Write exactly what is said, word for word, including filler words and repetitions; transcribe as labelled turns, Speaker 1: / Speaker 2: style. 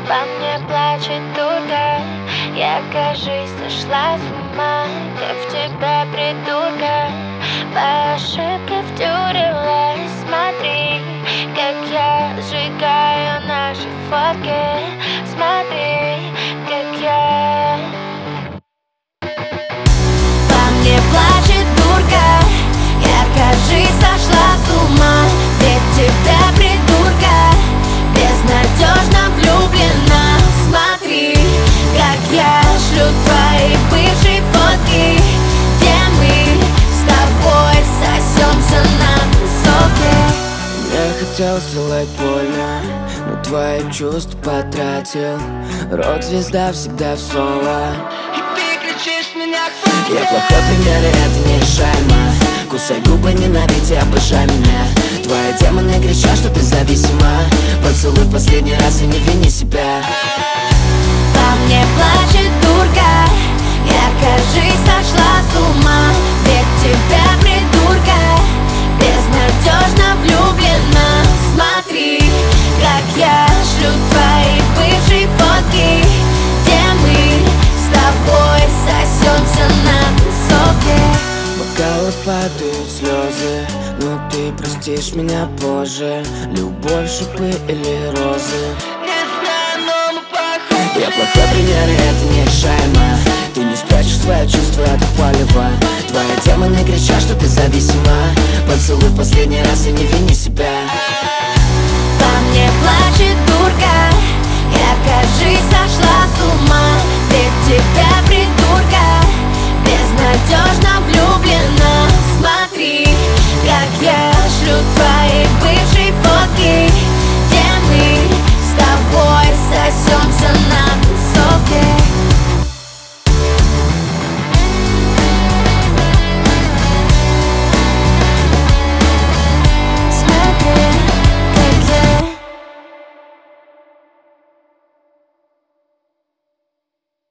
Speaker 1: По мне плачет дурка. Я, кажись, сошла с ума. Я в тебя, придурка, по ошибке втюрилась. Смотри, как я сжигаю наши фотки. Смотри, как я. По мне плачет дурка. Я, кажись, сошла с ума. Ведь тебя, придурка, безнадежно влюблена. Смотри, как я шлю твои бывшие фотки, где мы с тобой сосемся на тусовке.
Speaker 2: Я хотел сделать больно, но твои чувства потратил. Рок-звезда всегда в соло,
Speaker 3: И ты кричишь меня хватит.
Speaker 2: я плохой пример, и это нерешаемо. Кусай губы, ненавидь и обожай меня. Твои демоны кричат, что ты зависима. Поцелуй в последний раз и не вини себя.
Speaker 1: По мне плачет дурка. Я, кажись, сошла с ума. Ведь тебя, придурка, безнадежно влюблена. Смотри, как я шлю твои бывшие фотки, где мы с тобой сосемся на тусовке.
Speaker 2: Бокалы падают слезы, но ты простишь меня позже. Любовь, шипы или розы,
Speaker 3: Не знаю, но мы похожи.
Speaker 2: я плохой пример, и это нерешаемо. Ты не спрячешь свои чувства от палева. Твои демоны кричат, что ты зависима. Поцелуй в последний раз и не вини себя.
Speaker 1: По мне плачет дурка.